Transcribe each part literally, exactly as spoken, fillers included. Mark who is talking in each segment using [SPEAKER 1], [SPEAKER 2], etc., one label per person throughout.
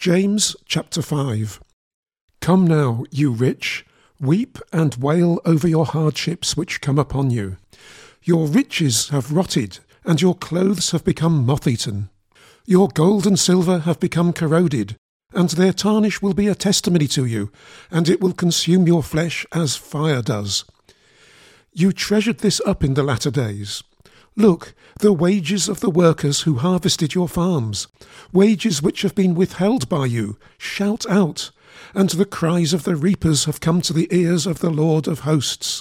[SPEAKER 1] James chapter five. Come now, you rich, weep and wail over your hardships which come upon you. Your riches have rotted, and your clothes have become moth-eaten. Your gold and silver have become corroded, and their tarnish will be a testimony to you, and it will consume your flesh as fire does. You treasured this up in the latter days. Look, the wages of the workers who harvested your farms, wages which have been withheld by you, shout out, and the cries of the reapers have come to the ears of the Lord of hosts.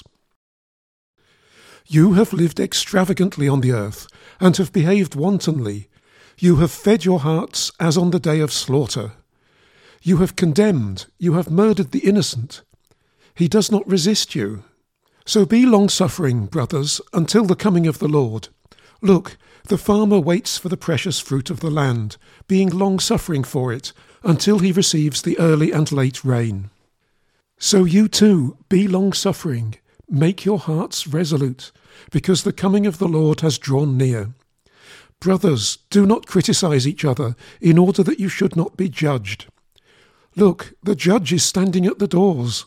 [SPEAKER 1] You have lived extravagantly on the earth, and have behaved wantonly. You have fed your hearts as on the day of slaughter. You have condemned, you have murdered the innocent. He does not resist you. So be long-suffering, brothers, until the coming of the Lord. Look, the farmer waits for the precious fruit of the land, being long-suffering for it, until he receives the early and late rain. So you too, be long-suffering, make your hearts resolute, because the coming of the Lord has drawn near. Brothers, do not criticize each other, in order that you should not be judged. Look, the judge is standing at the doors.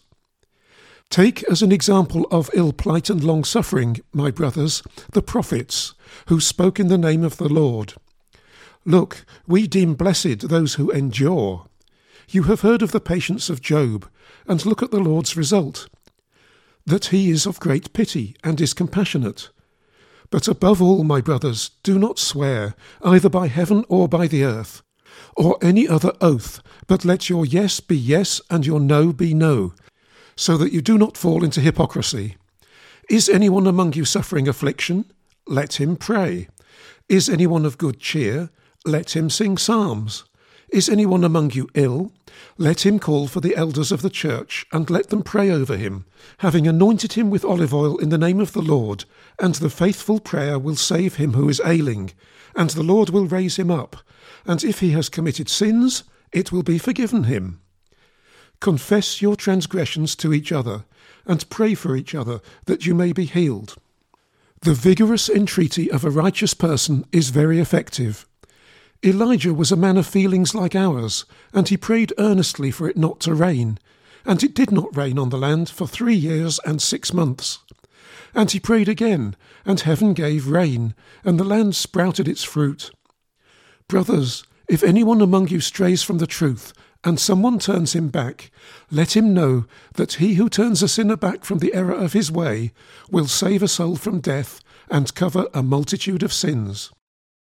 [SPEAKER 1] Take as an example of ill plight and long-suffering, my brothers, the prophets, who spoke in the name of the Lord. Look, we deem blessed those who endure. You have heard of the patience of Job, and look at the Lord's result, that he is of great pity and is compassionate. But above all, my brothers, do not swear, either by heaven or by the earth, or any other oath, but let your yes be yes and your no be no, so that you do not fall into hypocrisy. Is anyone among you suffering affliction? Let him pray. Is anyone of good cheer? Let him sing psalms. Is anyone among you ill? Let him call for the elders of the church, and let them pray over him, having anointed him with olive oil in the name of the Lord, and the faithful prayer will save him who is ailing, and the Lord will raise him up, and if he has committed sins, it will be forgiven him. Confess your transgressions to each other, and pray for each other, that you may be healed. The vigorous entreaty of a righteous person is very effective. Elijah was a man of feelings like ours, and he prayed earnestly for it not to rain. And it did not rain on the land for three years and six months. And he prayed again, and heaven gave rain, and the land sprouted its fruit. Brothers, if anyone among you strays from the truth, and someone turns him back, let him know that he who turns a sinner back from the error of his way will save a soul from death and cover a multitude of sins.